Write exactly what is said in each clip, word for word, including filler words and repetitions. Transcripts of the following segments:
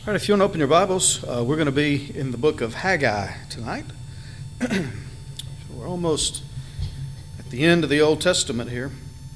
All right, if you want to open your Bibles, uh, we're going to be in the book of Haggai tonight. So we're almost at the end of the Old Testament here.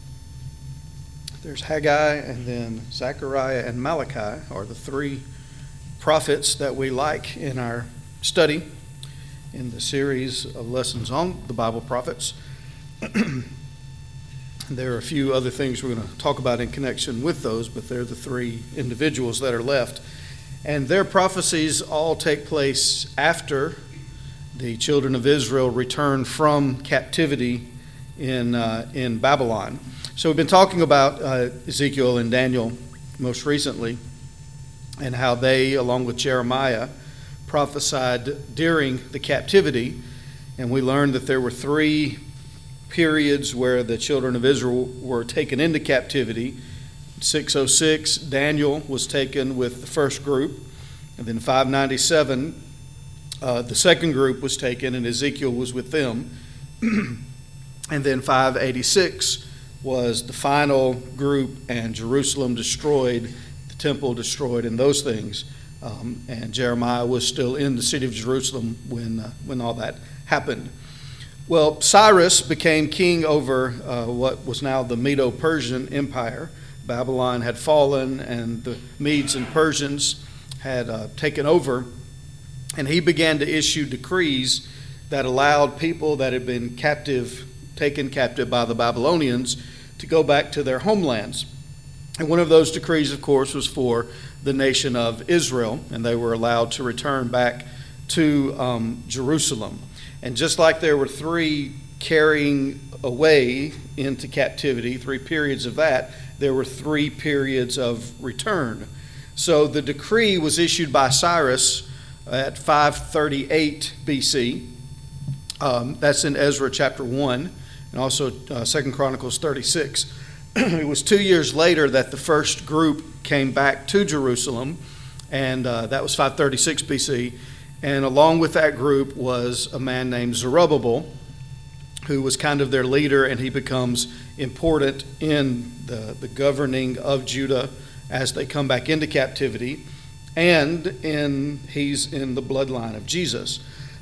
There's Haggai, and then Zechariah and Malachi are the three prophets that we like in our study in the series of lessons on the Bible prophets. There are a few other things we're going to talk about in connection with those, but they're the three individuals that are left. And their prophecies all take place after the children of Israel return from captivity in uh, in Babylon. So we've been talking about uh, Ezekiel and Daniel most recently, and how they, along with Jeremiah, prophesied during the captivity. And we learned that there were three periods where the children of Israel were taken into captivity. six oh six, Daniel was taken with the first group, and then five ninety-seven, uh, the second group was taken, and Ezekiel was with them. And then five eighty-six was the final group, and Jerusalem destroyed, the temple destroyed, and those things. Um, and Jeremiah was still in the city of Jerusalem when uh, when all that happened. Well, Cyrus became king over uh, what was now the Medo-Persian Empire. Babylon had fallen, and the Medes and Persians had uh, taken over, and he began to issue decrees that allowed people that had been captive, taken captive by the Babylonians, to go back to their homelands. And one of those decrees, of course, was for the nation of Israel, and they were allowed to return back to um, Jerusalem. And just like there were three carrying away into captivity, three periods of that, there were three periods of return. So the decree was issued by Cyrus at five thirty-eight B C. Um, that's in Ezra chapter one, and also uh, Second Chronicles thirty-six. It was two years later that the first group came back to Jerusalem, and uh, that was five thirty-six B C. And along with that group was a man named Zerubbabel, who was kind of their leader, and he becomes important in the, the governing of Judah as they come back into captivity, and in he's in the bloodline of Jesus.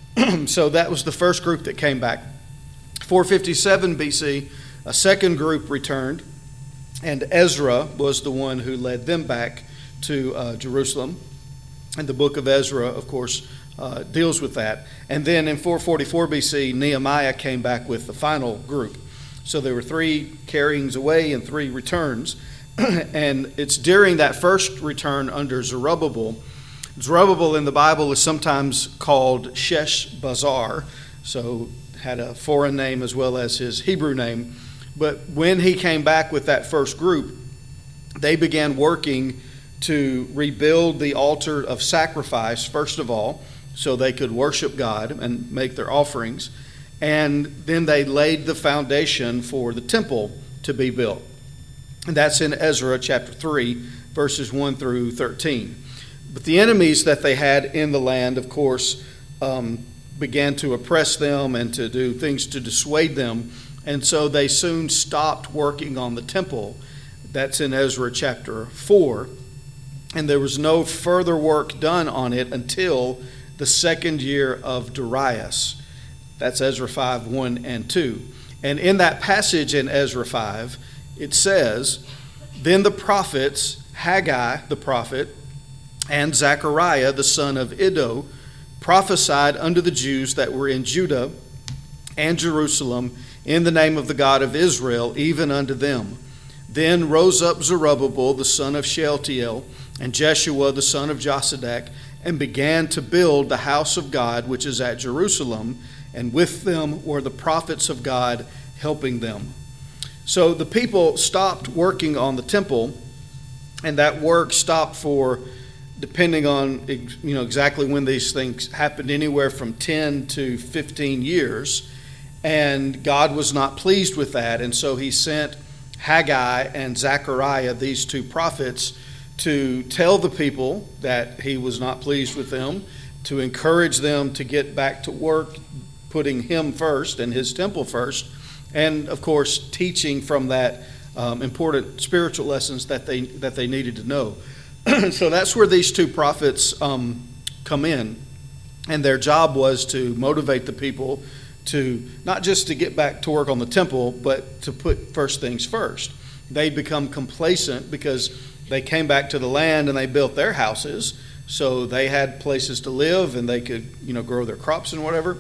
So that was the first group that came back. four fifty-seven B C, a second group returned, and Ezra was the one who led them back to uh, Jerusalem. And the book of Ezra, of course, Uh, deals with that. And then in four forty-four B C, Nehemiah came back with the final group. So there were three carryings away and three returns. And it's during that first return under Zerubbabel. Zerubbabel in the Bible is sometimes called Sheshbazzar, so had a foreign name as well as his Hebrew name. But when he came back with that first group, they began working to rebuild the altar of sacrifice, first of all, so they could worship God and make their offerings. And then they laid the foundation for the temple to be built. And that's in Ezra chapter three, verses one through thirteen. But the enemies that they had in the land, of course, um, began to oppress them and to do things to dissuade them. And so they soon stopped working on the temple. That's in Ezra chapter four. And there was no further work done on it until the second year of Darius. That's Ezra five, one and two. And in that passage in Ezra five, it says, "Then the prophets, Haggai the prophet, and Zechariah the son of Iddo, prophesied unto the Jews that were in Judah and Jerusalem in the name of the God of Israel, even unto them. Then rose up Zerubbabel the son of Shealtiel, and Jeshua the son of Josadak, and began to build the house of God which is at Jerusalem, and with them were the prophets of God helping them." So the people stopped working on the temple, and that work stopped for, depending on you know exactly when these things happened, anywhere from ten to fifteen years. And God was not pleased with that, and so he sent Haggai and Zechariah, these two prophets, to tell the people that he was not pleased with them, to encourage them to get back to work, putting him first and his temple first, and of course teaching from that um, important spiritual lessons that they that they needed to know. So that's where these two prophets um, come in. And their job was to motivate the people to not just to get back to work on the temple, but to put first things first. They'd become complacent because they came back to the land and they built their houses. So they had places to live and they could, you know, grow their crops and whatever.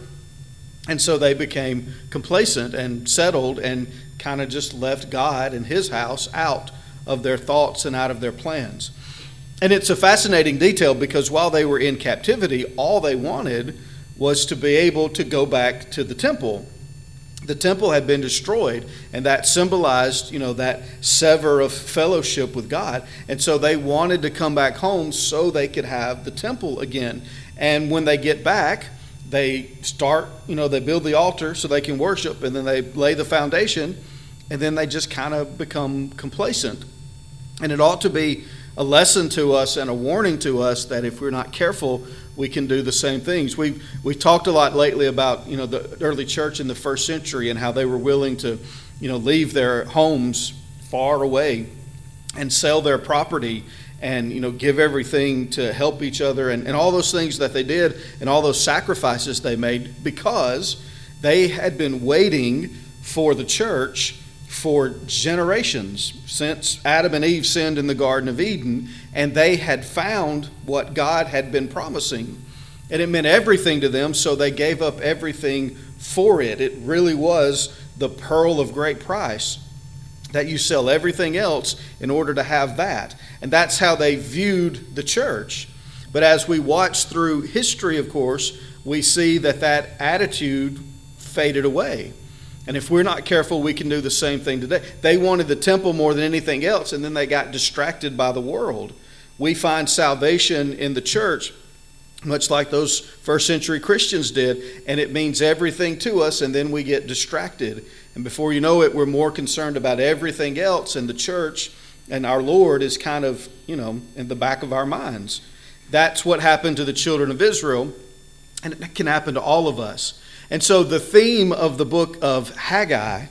And so they became complacent and settled and kind of just left God and his house out of their thoughts and out of their plans. And it's a fascinating detail because while they were in captivity, all they wanted was to be able to go back to the temple. The temple had been destroyed, and that symbolized, you know, that sever of fellowship with God. And so they wanted to come back home so they could have the temple again. And when they get back, they start, you know, they build the altar so they can worship, and then they lay the foundation, and then they just kind of become complacent. And it ought to be a lesson to us and a warning to us that if we're not careful, we can do the same things. We've, we've talked a lot lately about, you know, the early church in the first century and how they were willing to, you know, leave their homes far away and sell their property and, you know, give everything to help each other and, and all those things that they did and all those sacrifices they made because they had been waiting for the church for generations since Adam and Eve sinned in the Garden of Eden, and they had found what God had been promising. And it meant everything to them, so they gave up everything for it. It really was the pearl of great price, that you sell everything else in order to have that. And that's how they viewed the church. But as we watch through history, of course, we see that that attitude faded away. And if we're not careful, we can do the same thing today. They wanted the temple more than anything else, and then they got distracted by the world. We find salvation in the church, much like those first century Christians did, and it means everything to us, and then we get distracted. And before you know it, we're more concerned about everything else, and the church and our Lord is kind of, you know, in the back of our minds. That's what happened to the children of Israel, and it can happen to all of us. And so the theme of the book of Haggai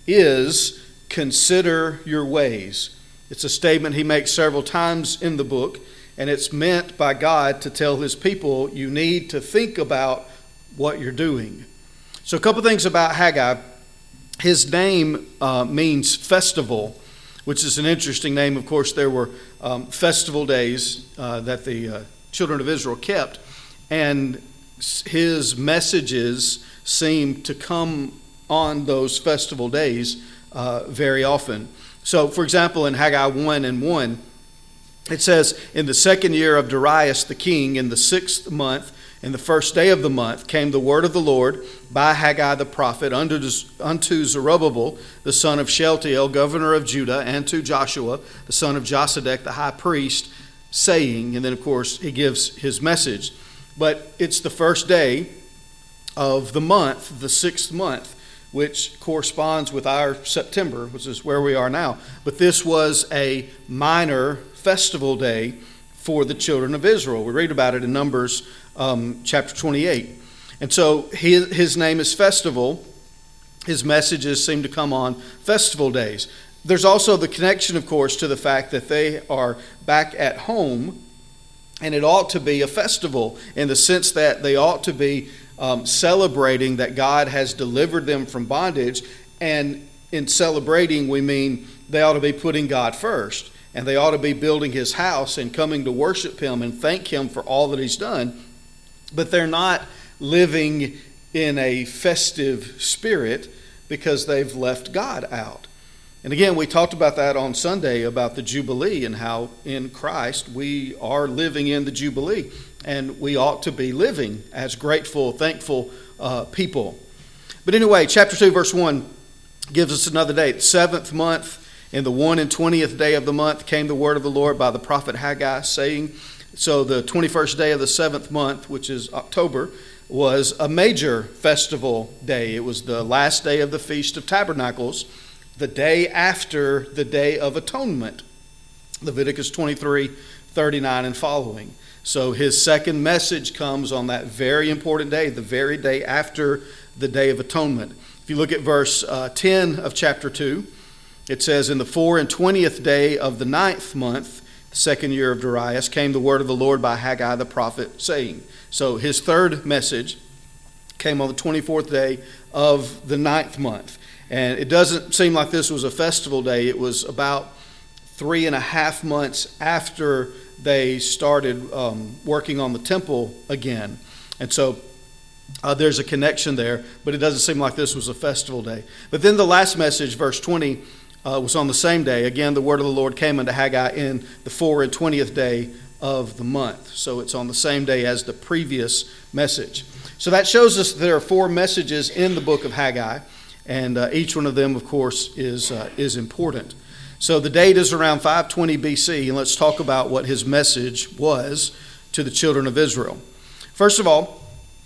is consider your ways. It's a statement he makes several times in the book, and it's meant by God to tell his people, you need to think about what you're doing. So a couple things about Haggai. His name uh, means festival, which is an interesting name. Of course, there were um, festival days uh, that the uh, children of Israel kept, and his messages seem to come on those festival days uh, very often. So, for example, in Haggai one and one, it says, in the second year of Darius the king, in the sixth month, in the first day of the month, came the word of the Lord by Haggai the prophet unto, unto Zerubbabel, the son of Shealtiel, governor of Judah, and to Joshua, the son of Josedech, the high priest, saying, and then, of course, he gives his message. But it's the first day of the month, the sixth month, which corresponds with our September, which is where we are now. But this was a minor festival day for the children of Israel. We read about it in Numbers um, chapter twenty-eight. And so his, his name is Festival. His messages seem to come on festival days. There's also the connection, of course, to the fact that they are back at home, and it ought to be a festival in the sense that they ought to be um, celebrating that God has delivered them from bondage. And in celebrating, we mean they ought to be putting God first, and they ought to be building his house and coming to worship him and thank him for all that he's done. But they're not living in a festive spirit because they've left God out. And again, we talked about that on Sunday about the Jubilee and how in Christ we are living in the Jubilee, and we ought to be living as grateful, thankful uh, people. But anyway, chapter two, verse one gives us another date. Seventh month, in the one and twentieth day of the month, came the word of the Lord by the prophet Haggai, saying, so the twenty-first day of the seventh month, which is October, was a major festival day. It was the last day of the Feast of Tabernacles, the day after the Day of Atonement, Leviticus twenty-three, thirty-nine and following. So his second message comes on that very important day, the very day after the Day of Atonement. If you look at verse uh, ten of chapter two, it says, in the four and twentieth day of the ninth month the second year of Darius, came the word of the Lord by Haggai the prophet, saying. So his third message came on the twenty-fourth day of the ninth month. And it doesn't seem like this was a festival day. It was about three and a half months after they started um, working on the temple again. And so uh, there's a connection there, but it doesn't seem like this was a festival day. But then the last message, verse twenty, uh, was on the same day. Again, the word of the Lord came unto Haggai in the four and twentieth day of the month. So it's on the same day as the previous message. So that shows us there are four messages in the book of Haggai, and uh, each one of them, of course, is uh, is important. So the date is around five twenty B C, and let's talk about what his message was to the children of Israel. First of all,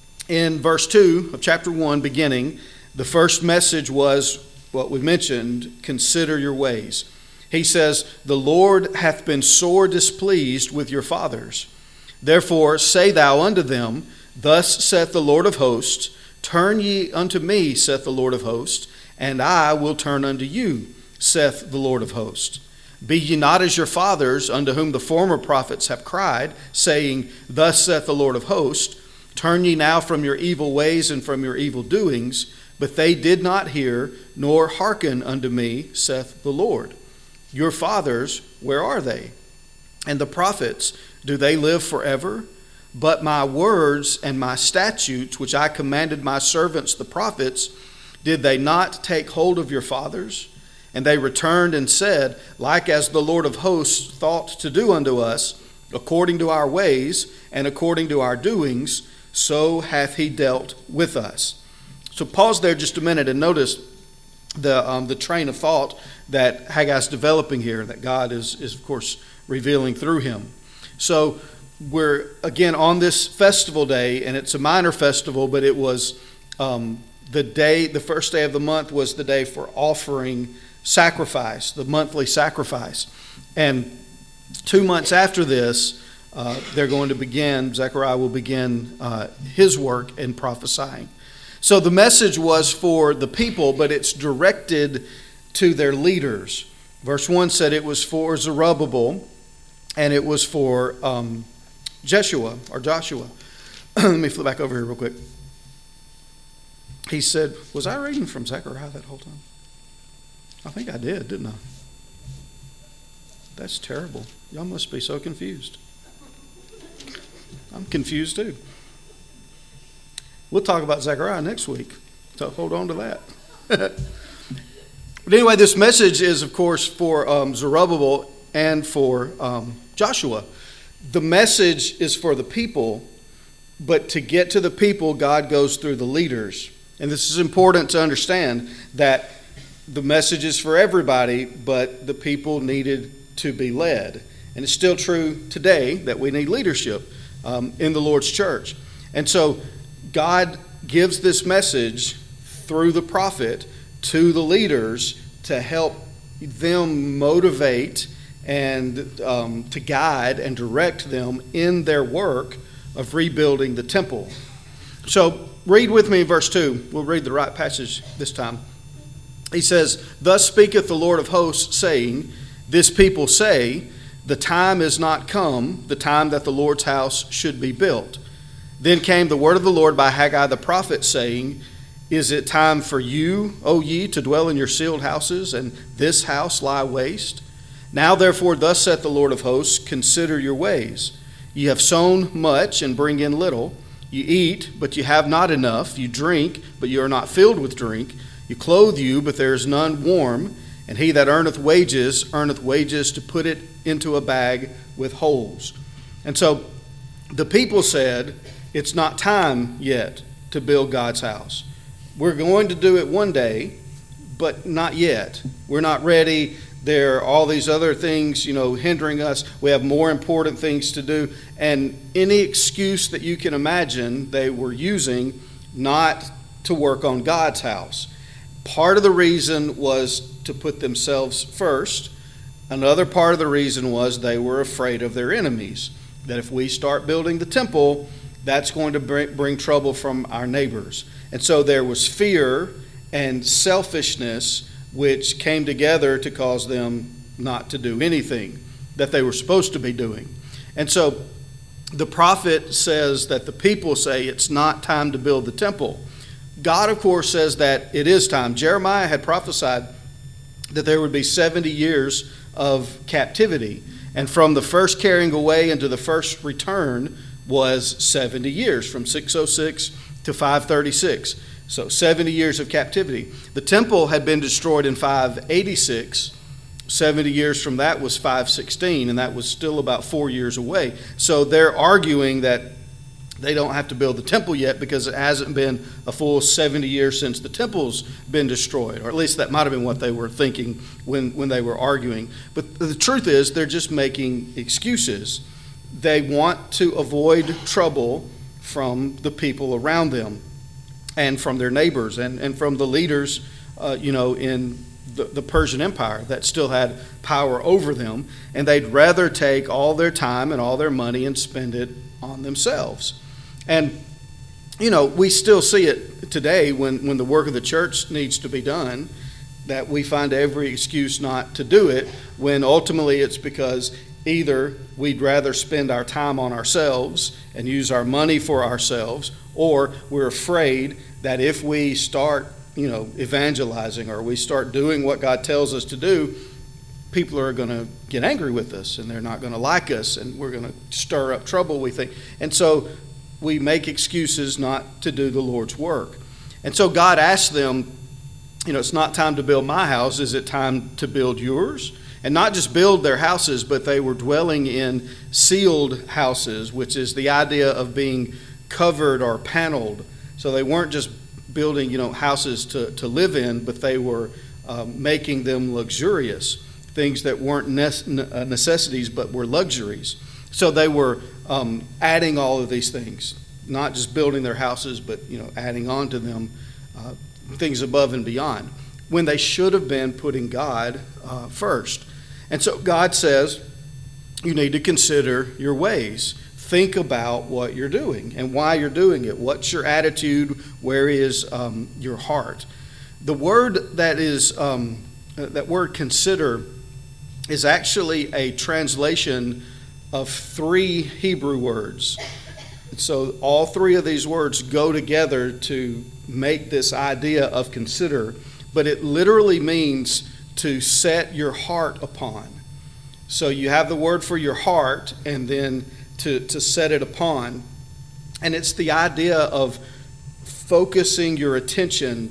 in verse two of chapter one, beginning, the first message was what we mentioned, consider your ways. He says, the Lord hath been sore displeased with your fathers. Therefore say thou unto them, thus saith the Lord of hosts, turn ye unto me, saith the Lord of hosts, and I will turn unto you, saith the Lord of hosts. Be ye not as your fathers, unto whom the former prophets have cried, saying, thus saith the Lord of hosts, turn ye now from your evil ways and from your evil doings. But they did not hear, nor hearken unto me, saith the Lord. Your fathers, where are they? And the prophets, do they live forever? But my words and my statutes, which I commanded my servants the prophets, did they not take hold of your fathers? And they returned and said, like as the Lord of hosts thought to do unto us, according to our ways and according to our doings, so hath he dealt with us. So pause there just a minute and notice the um, the train of thought that Haggai's developing here, that God is, is, of course, revealing through him. So we're, again, on this festival day, and it's a minor festival, but it was um, the day, the first day of the month was the day for offering sacrifice, the monthly sacrifice. And two months after this, uh, they're going to begin, Zechariah will begin uh, his work in prophesying. So the message was for the people, but it's directed to their leaders. Verse one said it was for Zerubbabel, and it was for um, Jeshua, or Joshua. Let me flip back over here real quick. He said, was I reading from Zechariah that whole time? I think I did, didn't I? That's terrible. Y'all must be so confused. I'm confused too. We'll talk about Zechariah next week, so hold on to that. But anyway, this message is, of course, for um, Zerubbabel and for um, Joshua. The message is for the people, but to get to the people, God goes through the leaders. And this is important to understand, that the message is for everybody, but the people needed to be led. And it's still true today that we need leadership um, in the Lord's church. And so God gives this message through the prophet to the leaders to help them motivate and um, to guide and direct them in their work of rebuilding the temple. So read with me verse two. We'll read the right passage this time. He says, thus speaketh the Lord of hosts, saying, this people say, the time is not come, the time that the Lord's house should be built. Then came the word of the Lord by Haggai the prophet, saying, is it time for you, O ye, to dwell in your sealed houses, and this house lie waste? Now therefore thus saith the Lord of hosts, consider your ways. Ye have sown much, and bring in little. You eat, but you have not enough. You drink, but you are not filled with drink. You clothe you, but there is none warm. And he that earneth wages, earneth wages to put it into a bag with holes. And so the people said, it's not time yet to build God's house. We're going to do it one day, but not yet. We're not ready. There are all these other things, you know, hindering us. We have more important things to do. And any excuse that you can imagine, they were using not to work on God's house. Part of the reason was to put themselves first. Another part of the reason was they were afraid of their enemies. That if we start building the temple, that's going to bring, bring trouble from our neighbors. And so there was fear and selfishness which came together to cause them not to do anything that they were supposed to be doing. And so the prophet says that the people say it's not time to build the temple. God, of course, says that it is time. Jeremiah had prophesied that there would be seventy years of captivity. And from the first carrying away into the first return was seventy years, from six oh six to five thirty-six. So seventy years of captivity. The temple had been destroyed in five eighty-six. seventy years from that was five sixteen, and that was still about four years away. So they're arguing that they don't have to build the temple yet because it hasn't been a full seventy years since the temple's been destroyed, or at least that might have been what they were thinking when, when they were arguing. But the truth is, they're just making excuses. They want to avoid trouble from the people around them and from their neighbors and, and from the leaders, uh, you know, in the, the Persian Empire that still had power over them. And they'd rather take all their time and all their money and spend it on themselves. And, you know, we still see it today when, when the work of the church needs to be done, that we find every excuse not to do it, when ultimately it's because either we'd rather spend our time on ourselves and use our money for ourselves, or we're afraid that if we start, you know, evangelizing or we start doing what God tells us to do, people are going to get angry with us and they're not going to like us and we're going to stir up trouble, we think. And so we make excuses not to do the Lord's work. And so God asked them, you know, it's not time to build my house. Is it time to build yours? And not just build their houses, but they were dwelling in sealed houses, which is the idea of being covered or paneled. So they weren't just building, you know, houses to, to live in, but they were um, making them luxurious, things that weren't necessities but were luxuries. So they were um, adding all of these things, not just building their houses, but, you know, adding on to them uh, things above and beyond, when they should have been putting God uh, first. And so God says, you need to consider your ways. Think about what you're doing and why you're doing it. What's your attitude? Where is um, your heart? The word that is, um, that word consider is actually a translation of three Hebrew words. So all three of these words go together to make this idea of consider, but it literally means to set your heart upon. So you have the word for your heart and then to, to set it upon. And it's the idea of focusing your attention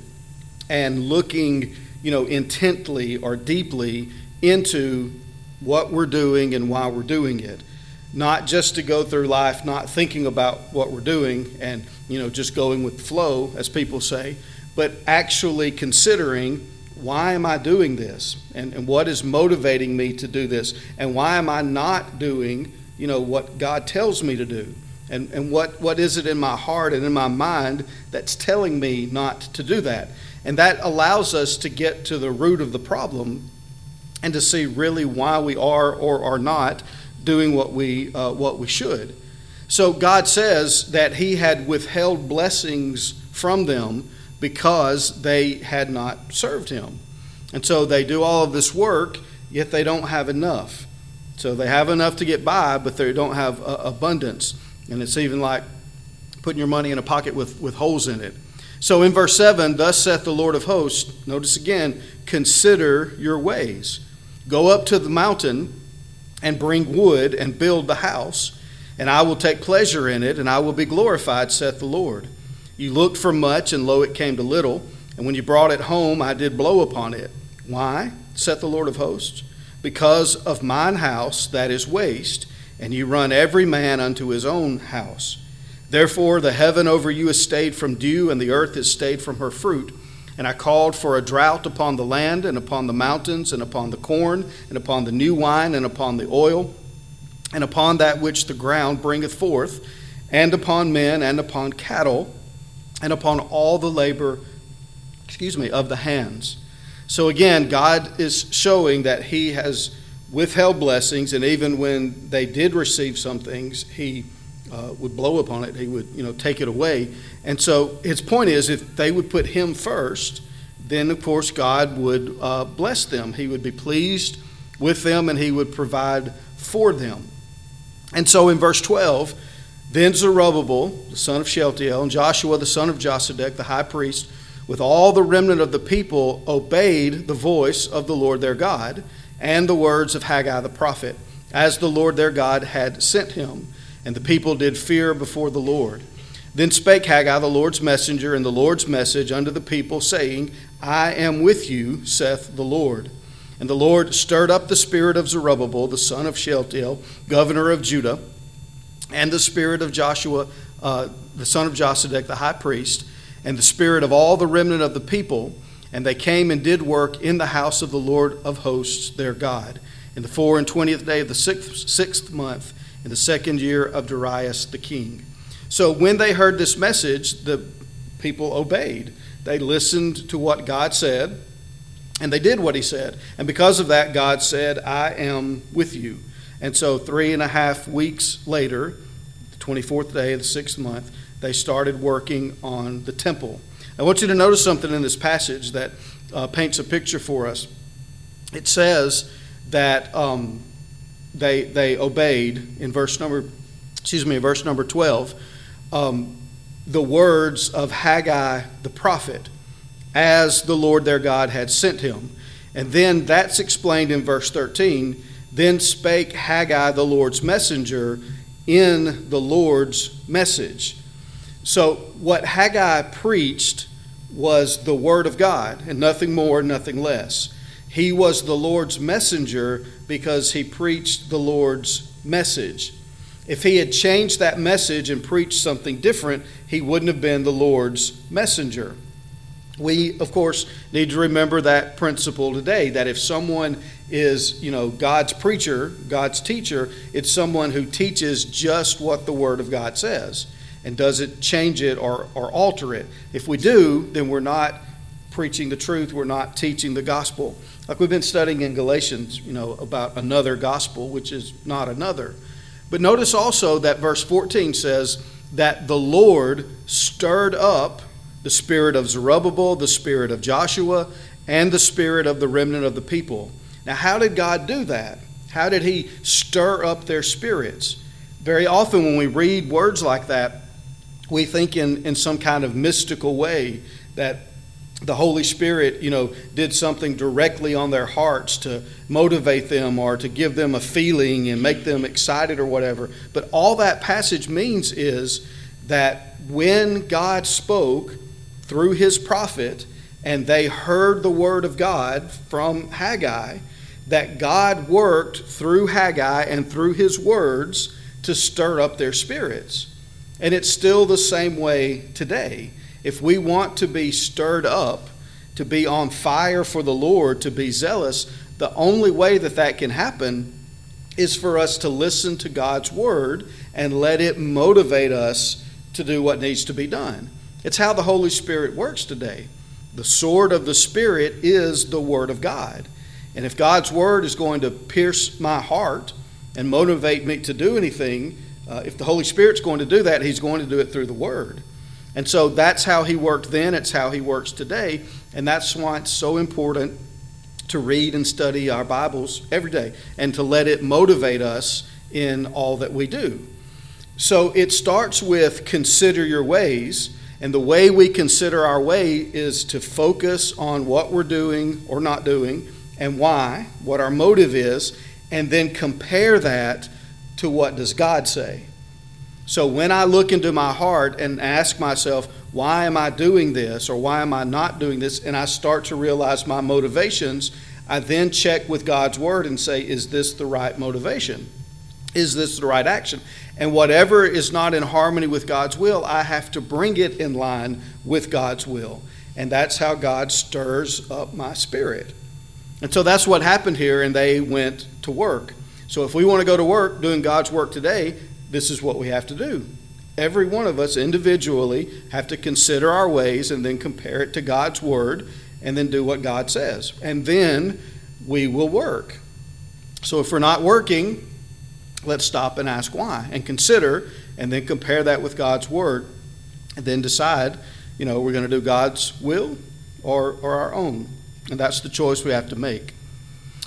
and looking, you know, intently or deeply into what we're doing and why we're doing it. Not just to go through life not thinking about what we're doing and, you know, just going with the flow, as people say, but actually considering, why am I doing this? And, and what is motivating me to do this? And why am I not doing, you know, what God tells me to do? And, and what, what is it in my heart and in my mind that's telling me not to do that? And that allows us to get to the root of the problem and to see really why we are or are not doing what we uh, what we should. So God says that he had withheld blessings from them because they had not served him. And so they do all of this work, yet they don't have enough. So they have enough to get by, but they don't have uh, abundance. And it's even like putting your money in a pocket with, with holes in it. So in verse seven, thus saith the Lord of hosts, notice again, consider your ways. Go up to the mountain and bring wood and build the house, and I will take pleasure in it, and I will be glorified, saith the Lord. You looked for much, and lo, it came to little, and when you brought it home, I did blow upon it. Why, saith the Lord of hosts? Because of mine house that is waste, and you run every man unto his own house. Therefore the heaven over you is stayed from dew, and the earth is stayed from her fruit. And I called for a drought upon the land, and upon the mountains, and upon the corn, and upon the new wine, and upon the oil, and upon that which the ground bringeth forth, and upon men, and upon cattle, and upon all the labor, excuse me, of the hands. So again, God is showing that he has withheld blessings, and even when they did receive some things, he uh, would blow upon it. He would, you know, take it away. And so his point is, if they would put him first, then of course God would uh, bless them. He would be pleased with them, and he would provide for them. And so in verse twelve, then Zerubbabel, the son of Shealtiel, and Joshua, the son of Josedek, the high priest, with all the remnant of the people, obeyed the voice of the Lord their God and the words of Haggai the prophet, as the Lord their God had sent him. And the people did fear before the Lord. Then spake Haggai the Lord's messenger and the Lord's message unto the people, saying, I am with you, saith the Lord. And the Lord stirred up the spirit of Zerubbabel, the son of Shealtiel, governor of Judah, and the spirit of Joshua, uh, the son of Josedek, the high priest, and the spirit of all the remnant of the people, and they came and did work in the house of the Lord of hosts their God, in the four and twentieth day of the sixth, sixth month, in the second year of Darius the king. So when they heard this message, the people obeyed. They listened to what God said, and they did what he said. And because of that, God said, I am with you. And so three and a half weeks later, the twenty-fourth day of the sixth month, they started working on the temple. I want you to notice something in this passage that uh, paints a picture for us. It says that um, they they obeyed in verse number, excuse me, verse number twelve, um, the words of Haggai the prophet, as the Lord their God had sent him. And then that's explained in verse thirteen. Then spake Haggai the Lord's messenger in the Lord's message. So what Haggai preached was the word of God, and nothing more, nothing less. He was the Lord's messenger because he preached the Lord's message. If he had changed that message and preached something different, he wouldn't have been the Lord's messenger. We, of course, need to remember that principle today, that if someone is, you know, God's preacher, God's teacher, it's someone who teaches just what the Word of God says and doesn't change it or, or alter it. If we do, then we're not preaching the truth, we're not teaching the gospel. Like we've been studying in Galatians, you know, about another gospel, which is not another. But notice also that verse fourteen says that the Lord stirred up the spirit of Zerubbabel, the spirit of Joshua, and the spirit of the remnant of the people. Now, how did God do that? How did he stir up their spirits? Very often when we read words like that, we think in, in some kind of mystical way that the Holy Spirit, you know, did something directly on their hearts to motivate them or to give them a feeling and make them excited or whatever. But all that passage means is that when God spoke through his prophet and they heard the word of God from Haggai, that God worked through Haggai and through his words to stir up their spirits. And it's still the same way today. If we want to be stirred up, to be on fire for the Lord, to be zealous, the only way that that can happen is for us to listen to God's word and let it motivate us to do what needs to be done. It's how the Holy Spirit works today. The sword of the Spirit is the Word of God. And if God's Word is going to pierce my heart and motivate me to do anything, uh, if the Holy Spirit's going to do that, he's going to do it through the Word. And so that's how he worked then, it's how he works today, and that's why it's so important to read and study our Bibles every day and to let it motivate us in all that we do. So it starts with consider your ways. And the way we consider our way is to focus on what we're doing or not doing and why, what our motive is, and then compare that to what does God say. So when I look into my heart and ask myself, why am I doing this or why am I not doing this, and I start to realize my motivations, I then check with God's word and say, is this the right motivation? Is this the right action? And whatever is not in harmony with God's will, I have to bring it in line with God's will. And that's how God stirs up my spirit. And so that's what happened here, and they went to work. So if we want to go to work doing God's work today, this is what we have to do. Every one of us individually have to consider our ways and then compare it to God's word and then do what God says. And then we will work. So if we're not working, let's stop and ask why and consider and then compare that with God's word and then decide, you know, we're going to do God's will or, or our own. And that's the choice we have to make.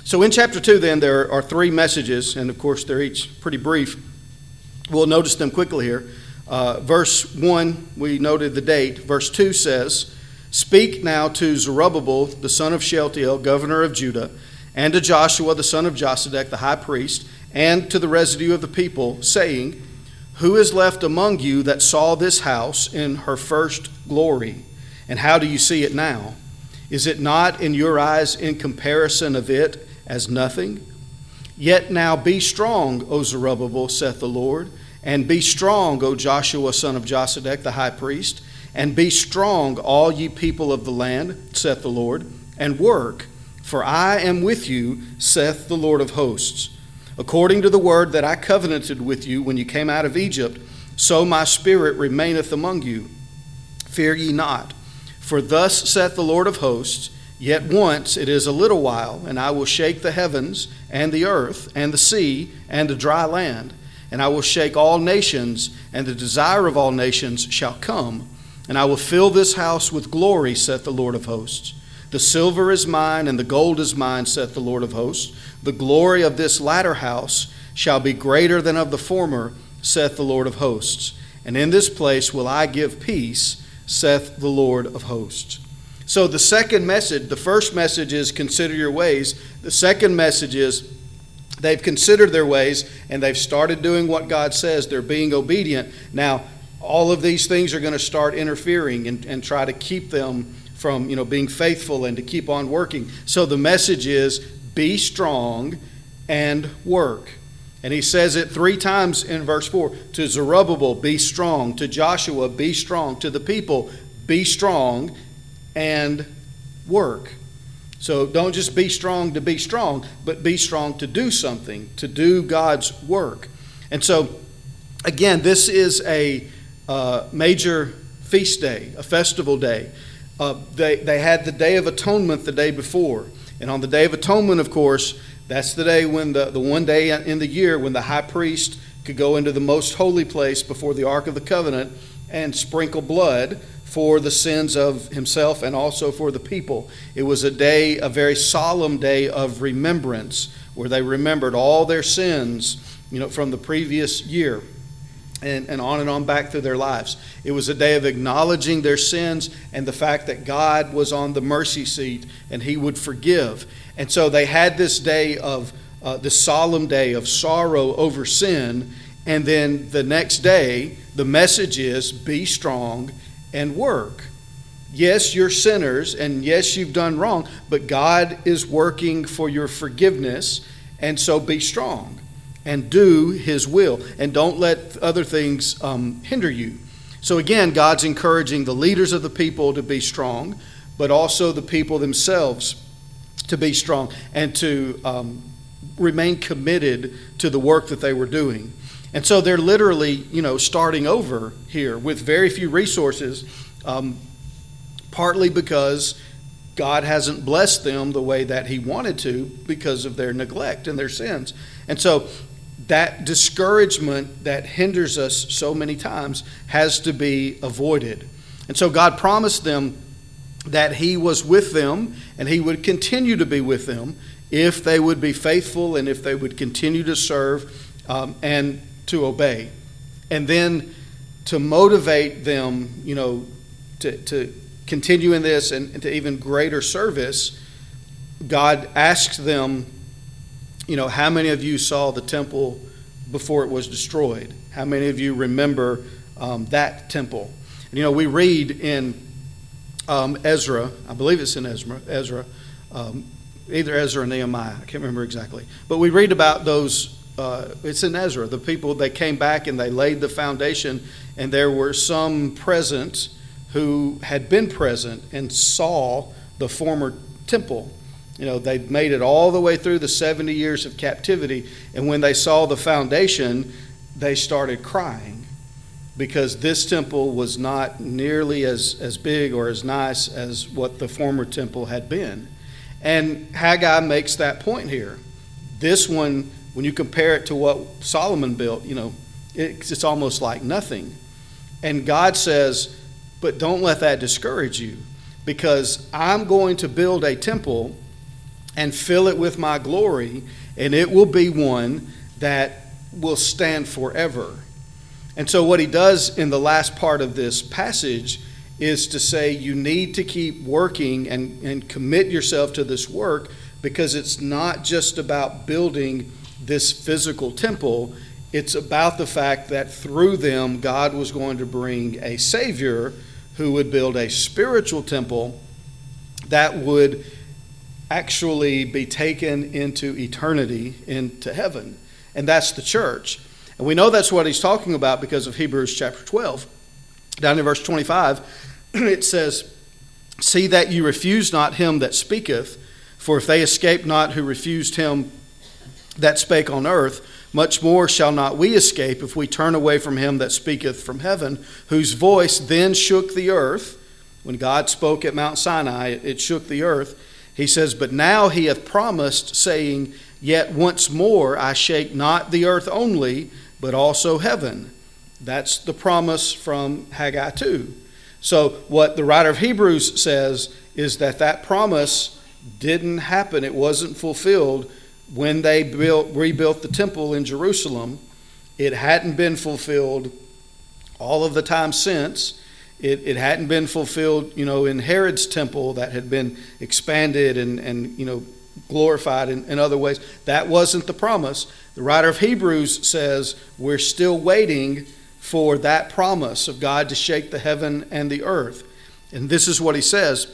So in chapter two, then, there are three messages, and of course they're each pretty brief. We'll notice them quickly here. Uh, verse one, we noted the date. Verse two says, "Speak now to Zerubbabel, the son of Shealtiel, governor of Judah, and to Joshua, the son of Josedek, the high priest, and to the residue of the people, saying, Who is left among you that saw this house in her first glory? And how do you see it now? Is it not in your eyes in comparison of it as nothing? Yet now be strong, O Zerubbabel, saith the Lord, and be strong, O Joshua, son of Josedek, the high priest, and be strong, all ye people of the land, saith the Lord, and work, for I am with you, saith the Lord of hosts. According to the word that I covenanted with you when you came out of Egypt, so my spirit remaineth among you. Fear ye not, for thus saith the Lord of hosts, Yet once it is a little while, and I will shake the heavens, and the earth, and the sea, and the dry land. And I will shake all nations, and the desire of all nations shall come. And I will fill this house with glory, saith the Lord of hosts. The silver is mine, and the gold is mine, saith the Lord of hosts. The glory of this latter house shall be greater than of the former, saith the Lord of hosts. And in this place will I give peace, saith the Lord of hosts." So the second message, the first message is consider your ways. The second message is they've considered their ways and they've started doing what God says. They're being obedient. Now, all of these things are going to start interfering and, and try to keep them from, you know, being faithful and to keep on working. So the message is be strong and work. And he says it three times in verse four. To Zerubbabel, be strong. To Joshua, be strong. To the people, be strong and work. So don't just be strong to be strong, but be strong to do something, to do God's work. And so, again, this is a uh, major feast day, a festival day. Uh, they, they had the Day of Atonement the day before. And on the Day of Atonement, of course, that's the day when the, the one day in the year when the high priest could go into the most holy place before the Ark of the Covenant and sprinkle blood for the sins of himself and also for the people. It was a day, a very solemn day of remembrance, where they remembered all their sins, you know, from the previous year and, and on and on back through their lives. It was a day of acknowledging their sins and the fact that God was on the mercy seat and he would forgive. And so they had this day of, uh, this solemn day of sorrow over sin. And then the next day, the message is be strong and work. Yes, you're sinners, and yes, you've done wrong, but God is working for your forgiveness, and so be strong and do his will, and don't let other things um, hinder you. So again, God's encouraging the leaders of the people to be strong, but also the people themselves to be strong and to um, remain committed to the work that they were doing. And so they're literally, you know, starting over here with very few resources, um, partly because God hasn't blessed them the way that he wanted to because of their neglect and their sins. And so that discouragement that hinders us so many times has to be avoided. And so God promised them that he was with them and he would continue to be with them if they would be faithful and if they would continue to serve um, and to obey. And then to motivate them, you know, to, to continue in this and, and to even greater service, God asked them, you know, how many of you saw the temple before it was destroyed? How many of you remember um, that temple? And, you know, we read in um, Ezra, I believe it's in Ezra, Ezra um, either Ezra or Nehemiah, I can't remember exactly. But we read about those. Uh, it's in Ezra. The people, they came back and they laid the foundation, and there were some present who had been present and saw the former temple. You know, they'd made it all the way through the seventy years of captivity, and when they saw the foundation, they started crying because this temple was not nearly as, as big or as nice as what the former temple had been. And Haggai makes that point here. This one, when you compare it to what Solomon built, you know, it's, it's almost like nothing. And God says, but don't let that discourage you, because I'm going to build a temple and fill it with my glory, and it will be one that will stand forever. And so what he does in the last part of this passage is to say you need to keep working and, and commit yourself to this work, because it's not just about building this physical temple. It's about the fact that through them God was going to bring a Savior who would build a spiritual temple that would actually be taken into eternity, into heaven. And that's the church. And we know that's what he's talking about because of Hebrews chapter twelve. Down in verse twenty-five, it says, "See that you refuse not him that speaketh, for if they escape not who refused him that spake on earth, much more shall not we escape if we turn away from him that speaketh from heaven, whose voice then shook the earth." When God spoke at Mount Sinai, it shook the earth. He says, "But now he hath promised, saying, Yet once more I shake not the earth only, but also heaven." That's the promise from Haggai two. So what the writer of Hebrews says is that that promise didn't happen. It wasn't fulfilled when they built, rebuilt the temple in Jerusalem. It hadn't been fulfilled all of the time since. It, it hadn't been fulfilled, you know, in Herod's temple that had been expanded and, and you know, glorified in, in other ways. That wasn't the promise. The writer of Hebrews says we're still waiting for that promise of God to shake the heaven and the earth. And this is what he says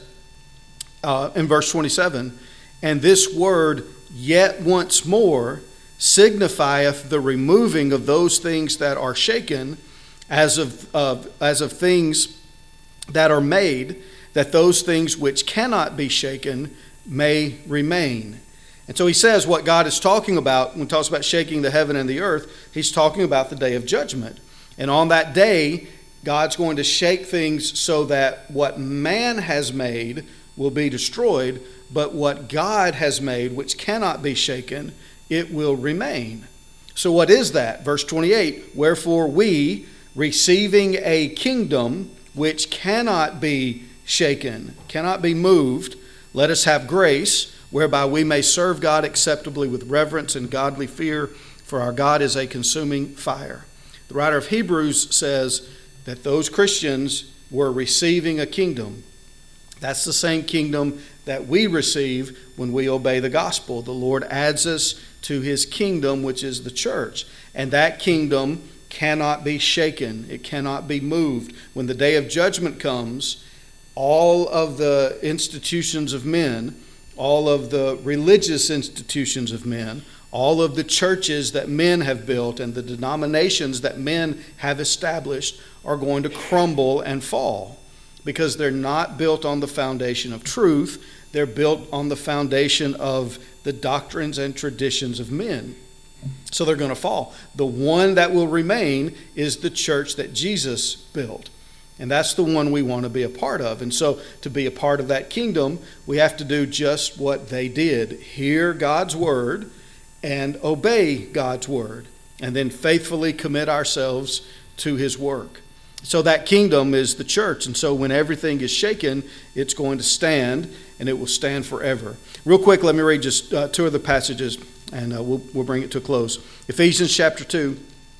uh, in verse twenty-seven. "And this word, yet once more, signifieth the removing of those things that are shaken, as of, of as of things that are made, that those things which cannot be shaken may remain." And so he says what God is talking about when he talks about shaking the heaven and the earth, he's talking about the day of judgment. And on that day, God's going to shake things so that what man has made will be destroyed, but what God has made, which cannot be shaken, it will remain. So what is that? Verse twenty-eight, "Wherefore we, receiving a kingdom which cannot be shaken, cannot be moved, let us have grace, whereby we may serve God acceptably with reverence and godly fear, for our God is a consuming fire." The writer of Hebrews says that those Christians were receiving a kingdom. That's the same kingdom that we receive when we obey the gospel. The Lord adds us to his kingdom, which is the church. And that kingdom cannot be shaken. It cannot be moved. When the day of judgment comes, all of the institutions of men, all of the religious institutions of men, all of the churches that men have built and the denominations that men have established are going to crumble and fall, because they're not built on the foundation of truth. They're built on the foundation of the doctrines and traditions of men. So they're going to fall. The one that will remain is the church that Jesus built. And that's the one we want to be a part of. And so to be a part of that kingdom, we have to do just what they did. Hear God's word and obey God's word, and then faithfully commit ourselves to his work. So that kingdom is the church. And so when everything is shaken, it's going to stand, and it will stand forever. Real quick, let me read just uh, two of the passages, and uh, we'll, we'll bring it to a close. Ephesians chapter two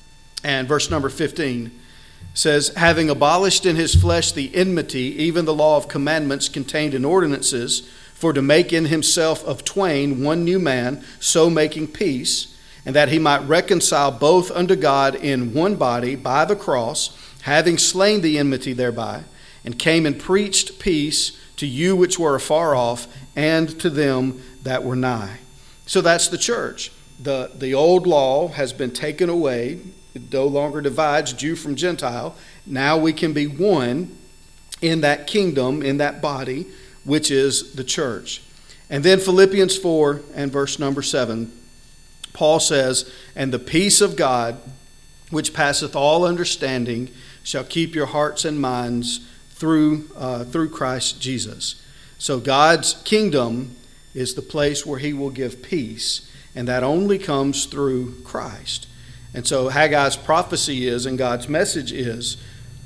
and verse number fifteen says, "Having abolished in his flesh the enmity, even the law of commandments contained in ordinances, for to make in himself of twain one new man, so making peace, and that he might reconcile both unto God in one body by the cross, having slain the enmity thereby, and came and preached peace to you which were afar off, and to them that were nigh." So that's the church. The, the old law has been taken away. It no longer divides Jew from Gentile. Now we can be one in that kingdom, in that body, which is the church. And then Philippians four and verse number seven, Paul says, "And the peace of God, which passeth all understanding, shall keep your hearts and minds through uh, through Christ Jesus." So God's kingdom is the place where he will give peace, and that only comes through Christ. And so Haggai's prophecy is, and God's message is,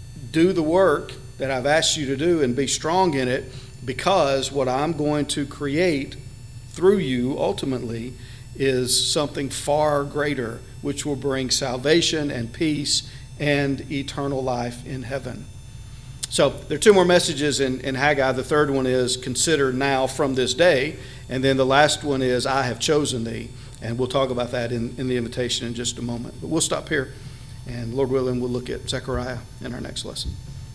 do the work that I've asked you to do and be strong in it, because what I'm going to create through you ultimately is something far greater, which will bring salvation and peace and eternal life in heaven. So there are two more messages in, in Haggai. The third one is, consider now from this day. And then the last one is, I have chosen thee. And we'll talk about that in, in the invitation in just a moment. But we'll stop here. And Lord willing, we'll look at Zechariah in our next lesson.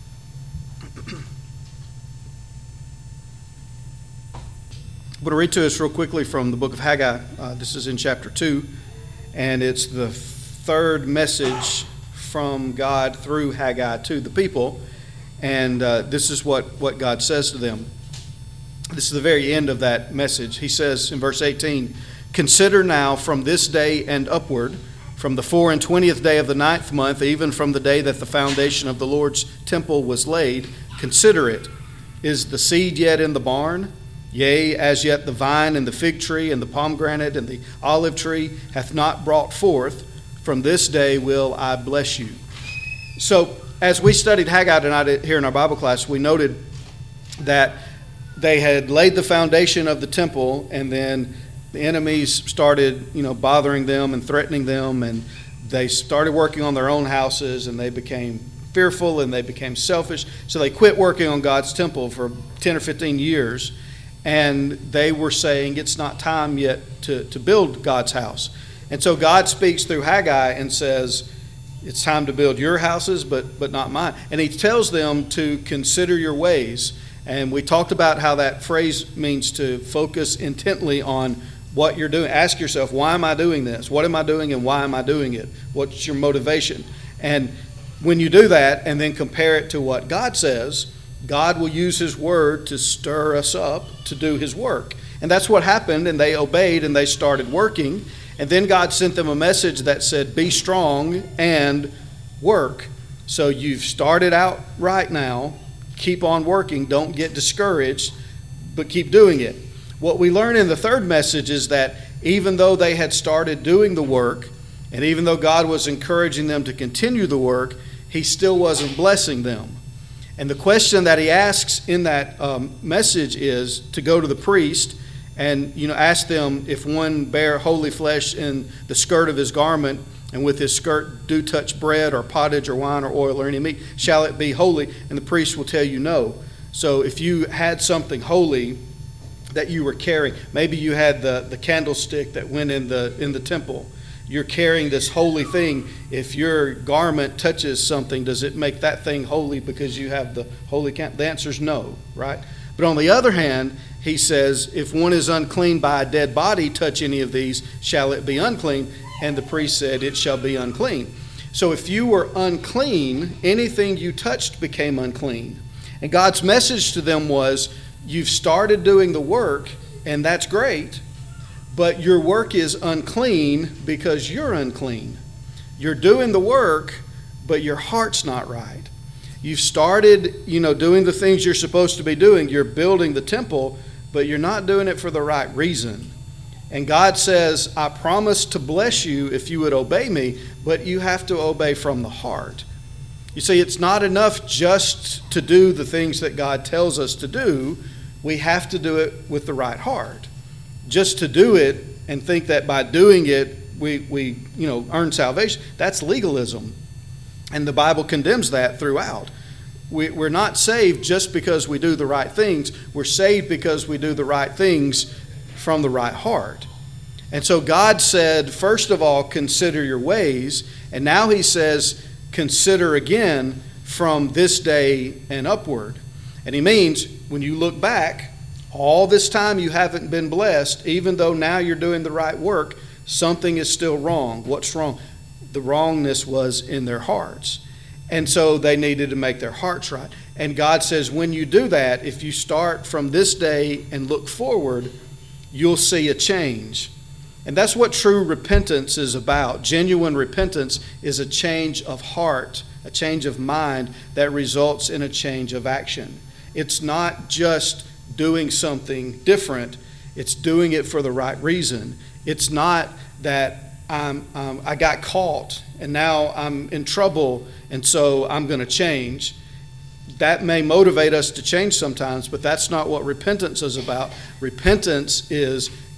I'm going to read to us real quickly from the book of Haggai. Uh, this is in chapter two. And it's the third message from God through Haggai to the people. And uh, this is what, what God says to them. This is the very end of that message. He says in verse eighteen, consider now from this day and upward, from the four and twentieth day of the ninth month, even from the day that the foundation of the Lord's temple was laid, consider it. Is the seed yet in the barn? Yea, as yet the vine and the fig tree and the pomegranate and the olive tree hath not brought forth. From this day will I bless you. So, as we studied Haggai tonight here in our Bible class, we noted that they had laid the foundation of the temple, and then the enemies started, you know, bothering them and threatening them, and they started working on their own houses, and they became fearful and they became selfish. So they quit working on God's temple for ten or fifteen years, and they were saying it's not time yet to, to build God's house. And so God speaks through Haggai and says, it's time to build your houses, but but not mine. And he tells them to consider your ways. And we talked about how that phrase means to focus intently on what you're doing. Ask yourself, why am I doing this? What am I doing and why am I doing it? What's your motivation? And when you do that and then compare it to what God says, God will use his word to stir us up to do his work. And that's what happened, and they obeyed and they started working. And then God sent them a message that said, be strong and work. So you've started out right now. Keep on working. Don't get discouraged, but keep doing it. What we learn in the third message is that even though they had started doing the work, and even though God was encouraging them to continue the work, he still wasn't blessing them. And the question that he asks in that um, message is to go to the priest and, you know, ask them, if one bear holy flesh in the skirt of his garment, and with his skirt do touch bread or pottage or wine or oil or any meat, shall it be holy? And the priest will tell you no. So if you had something holy that you were carrying, maybe you had the, the candlestick that went in the in the temple. You're carrying this holy thing. If your garment touches something, does it make that thing holy because you have the holy candle? The answer is no, right? But on the other hand, he says, if one is unclean by a dead body, touch any of these, shall it be unclean? And the priest said, it shall be unclean. So if you were unclean, anything you touched became unclean. And God's message to them was, you've started doing the work, and that's great, but your work is unclean because you're unclean. You're doing the work, but your heart's not right. You've started, you know, doing the things you're supposed to be doing. You're building the temple, but you're not doing it for the right reason. And God says, I promise to bless you if you would obey me, but you have to obey from the heart. You see, it's not enough just to do the things that God tells us to do. We have to do it with the right heart. Just to do it and think that by doing it, we, we you know, earn salvation, that's legalism. And the Bible condemns that throughout. We, we're not saved just because we do the right things. We're saved because we do the right things from the right heart. And so God said, first of all, consider your ways. And now he says, consider again from this day and upward. And he means, when you look back, all this time you haven't been blessed, even though now you're doing the right work, something is still wrong. What's wrong? The wrongness was in their hearts. And so they needed to make their hearts right. And God says, when you do that, if you start from this day and look forward, you'll see a change. And that's what true repentance is about. Genuine repentance is a change of heart, a change of mind that results in a change of action. It's not just doing something different. It's doing it for the right reason. It's not that I'm, um, I got caught and now I'm in trouble and so I'm going to change. That may motivate us to change sometimes, but that's not what repentance is about. Repentance is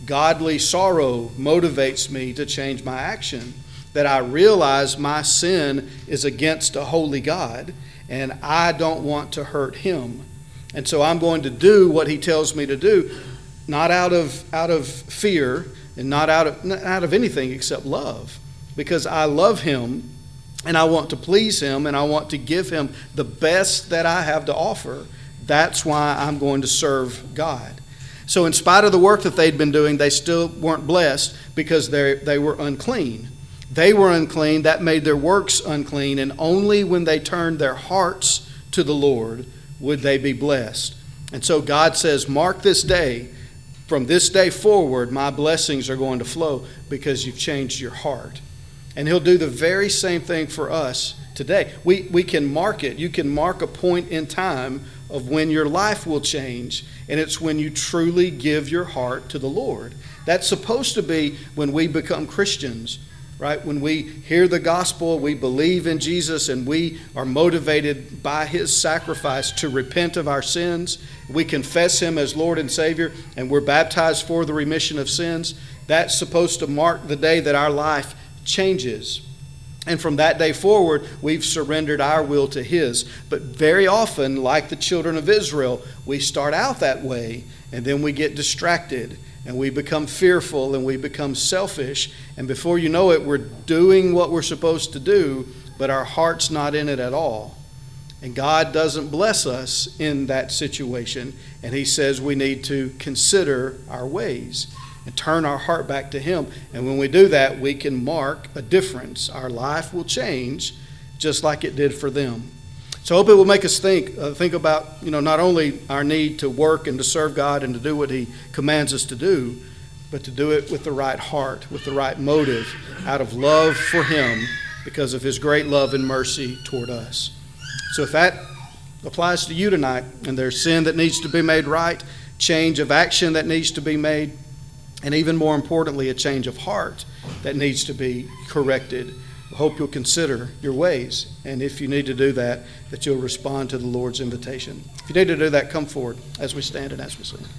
godly sorrow motivates me to change my action, that I realize my sin is against a holy God and I don't want to hurt him. And so I'm going to do what he tells me to do, not out of out of fear and not out of not out of anything except love, because I love him and I want to please him and I want to give him the best that I have to offer. That's why I'm going to serve God. So in spite of the work that they'd been doing, they still weren't blessed because they they were unclean. They were unclean. That made their works unclean. And only when they turned their hearts to the Lord would they be blessed. And so God says, mark this day. From this day forward, my blessings are going to flow because you've changed your heart. And he'll do the very same thing for us today. We, we can mark it. You can mark a point in time of when your life will change. And it's when you truly give your heart to the Lord. That's supposed to be when we become Christians. Right? When we hear the gospel, we believe in Jesus, and we are motivated by his sacrifice to repent of our sins. We confess him as Lord and Savior, and we're baptized for the remission of sins. That's supposed to mark the day that our life changes. And from that day forward, we've surrendered our will to his. But very often, like the children of Israel, we start out that way, and then we get distracted. And we become fearful and we become selfish. And before you know it, we're doing what we're supposed to do, but our heart's not in it at all. And God doesn't bless us in that situation. And he says we need to consider our ways and turn our heart back to him. And when we do that, we can mark a difference. Our life will change just like it did for them. So I hope it will make us think, uh, think about, you know, not only our need to work and to serve God and to do what he commands us to do, but to do it with the right heart, with the right motive, out of love for him because of his great love and mercy toward us. So if that applies to you tonight, and there's sin that needs to be made right, change of action that needs to be made, and even more importantly, a change of heart that needs to be corrected, I hope you'll consider your ways. And if you need to do that, that you'll respond to the Lord's invitation. If you need to do that, come forward as we stand and as we sing.